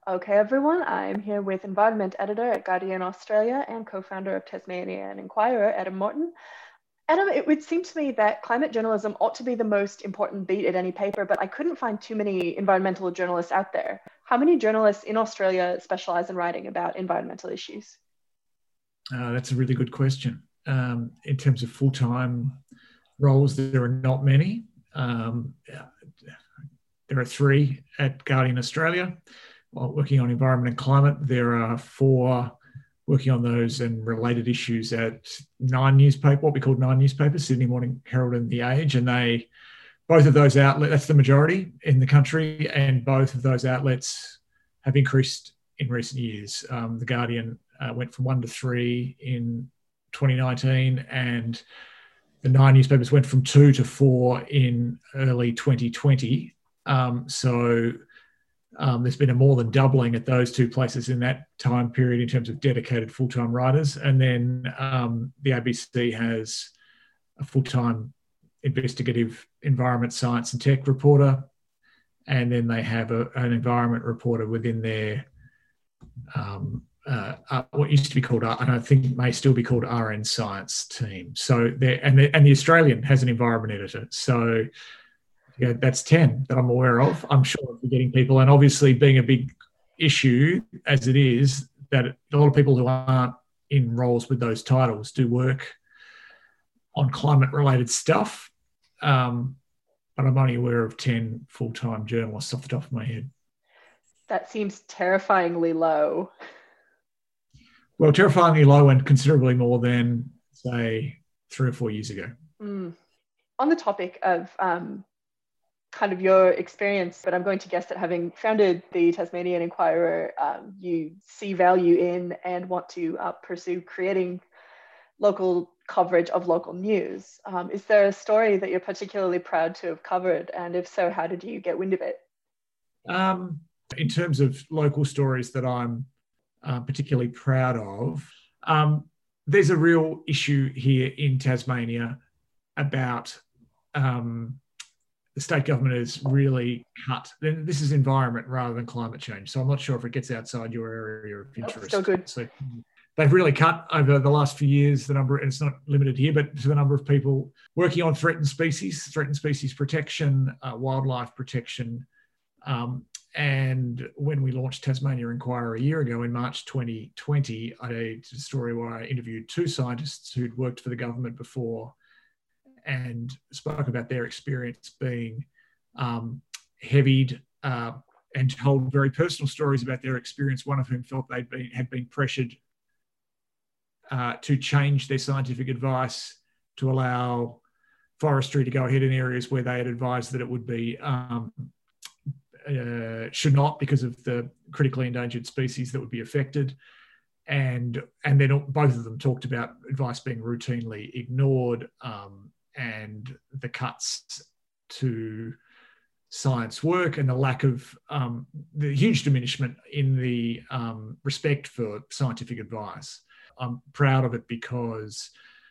Okay, everyone, I'm here with Environment Editor at Guardian Australia and co-founder of Tasmanian Inquirer, Adam Morton. Adam, it would seem to me that climate journalism ought to be the most important beat at any paper, but I couldn't find too many environmental journalists out there. How many journalists in Australia specialize in writing about environmental issues? That's a really good question. In terms of full-time roles, there are not many. There are 3 at Guardian Australia. While working on environment and climate, there are 4 working on those and related issues at 9 newspapers, what we call 9 newspapers, Sydney Morning Herald and The Age, and both of those outlets, that's the majority in the country, and both of those outlets have increased in recent years. The Guardian went from 1 to 3 in 2019, and the 9 newspapers went from 2 to 4 in early 2020. There's been a more than doubling at those 2 places in that time period in terms of dedicated full-time writers. And then the ABC has a full-time investigative environment, science and tech reporter. And then they have an environment reporter within their, what used to be called, and I think it may still be called RN Science team. So the Australian has an environment editor. So yeah, that's 10 that I'm aware of. I'm sure I'm forgetting people. And obviously being a big issue as it is, that a lot of people who aren't in roles with those titles do work on climate related stuff. But I'm only aware of 10 full-time journalists off the top of my head. That seems terrifyingly low. Well, terrifyingly low and considerably more than, say, 3 or 4 years ago. On the topic of kind of your experience, but I'm going to guess that having founded the Tasmanian Inquirer, you see value in and want to pursue creating local coverage of local news. Is there a story that you're particularly proud to have covered? And if so, how did you get wind of it? In terms of local stories that I'm particularly proud of, there's a real issue here in Tasmania about the state government has really cut. This is environment rather than climate change. So I'm not sure if it gets outside your area of interest. Still good. So they've really cut over the last few years the number, and it's not limited here, but to the number of people working on threatened species protection, wildlife protection. And when we launched Tasmania Inquirer a year ago in March 2020, I did a story where I interviewed 2 scientists who'd worked for the government before and spoke about their experience being heavied and told very personal stories about their experience, one of whom felt had been pressured to change their scientific advice to allow forestry to go ahead in areas where they had advised that it would be should not, because of the critically endangered species that would be affected. And then both of them talked about advice being routinely ignored, and the cuts to science work and the lack of the huge diminishment in the respect for scientific advice. I'm proud of it because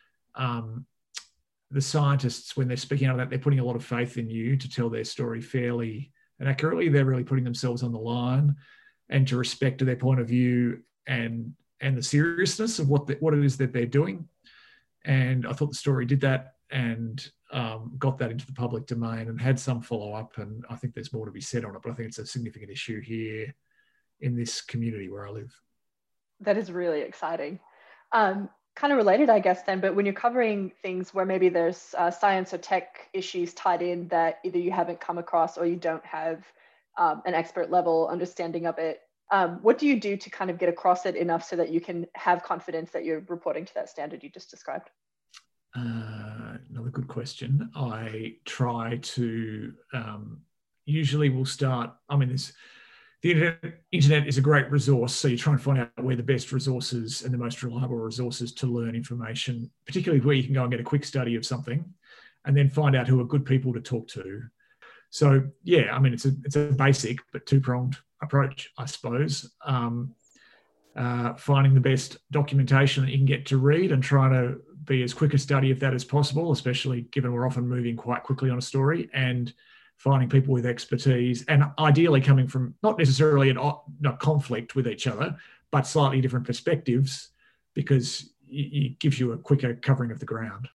the scientists, when they're speaking out of that, they're putting a lot of faith in you to tell their story fairly and accurately. They're really putting themselves on the line and to respect to their point of view and the seriousness of what it is that they're doing. And I thought the story did that and got that into the public domain and had some follow-up, and I think there's more to be said on it, but I think it's a significant issue here in this community where I live. That is really exciting. Kind of related, I guess, then, but when you're covering things where maybe there's science or tech issues tied in that either you haven't come across or you don't have an expert level understanding of it, what do you do to kind of get across it enough so that you can have confidence that you're reporting to that standard you just described? Another good question. I try to usually we'll start, the internet is a great resource, so you try and find out where the best resources and the most reliable resources to learn information, particularly where you can go and get a quick study of something, and then find out who are good people to talk to. So yeah, it's a basic but 2-pronged approach, I suppose. Finding the best documentation that you can get to read and trying to be as quick a study of that as possible, especially given we're often moving quite quickly on a story, and finding people with expertise, and ideally coming from not necessarily not conflict with each other, but slightly different perspectives, because it gives you a quicker covering of the ground.